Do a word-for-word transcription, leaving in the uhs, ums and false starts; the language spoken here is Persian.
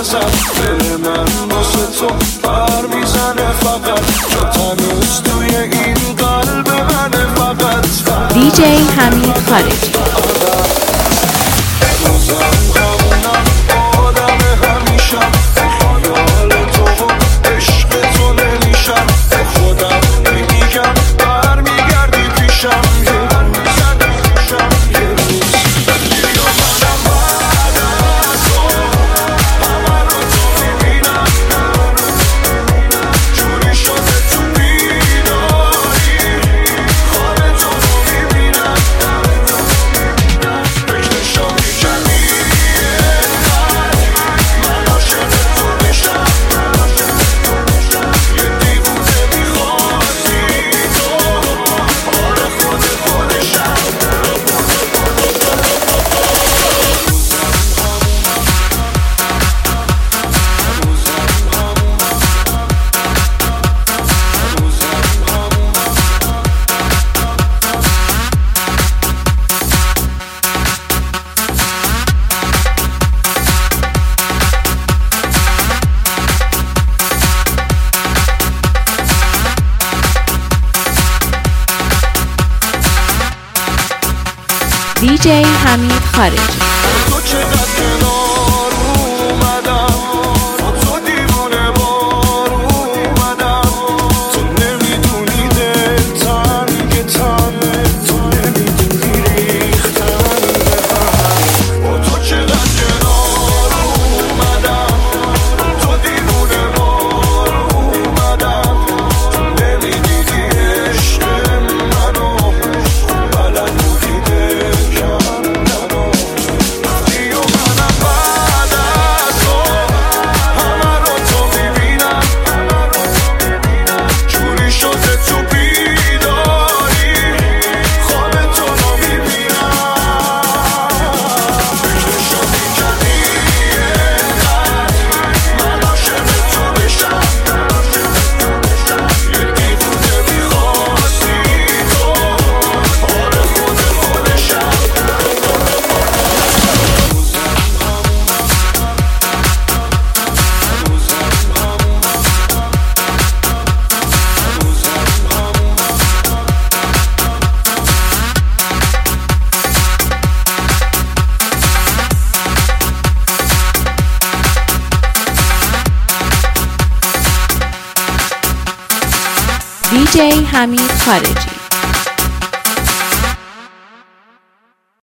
ازم. دل من واسه تو پر میزنه فقط، تو هنوز توی این قلب منه فقط. دی جی حمید خارجی. روزم همونم آدم همیشم، خیال تو و عشق تو نمیشم. خودم میگم برمیگردی پیشم، یه روز پیشم یه روز. یا منم بعد از تو همه رو تو میبینم، جوری شده تو بیداری خواب تو رو میبینم. فکرشو میکنی اینقدر من عاشق تو بشم، یه دیوونه میخواستی تو آره خود خودشم. دی جی حمید خارجی. تو چقدر کنار اومدم، با تو دیوونه بار اومدم. تو نمیدونی دل تنگ تنه، تو نمیدونی ریختن به هم. با تو چقدر کنار اومدم، با تو دیوونه بار اومدم. تو نمیدیدی عشق منو، بلد بودی دل کندنو. یا منم بعد از تو همه رو تو میبینم، جوری شده تو بیداری خواب تو رو میبینم. فکرشو میکنی اینقدر من عاشق تو بشم، یه دیوونه میخواستی تو آره خود خودشم. دی جی حمید خارجی.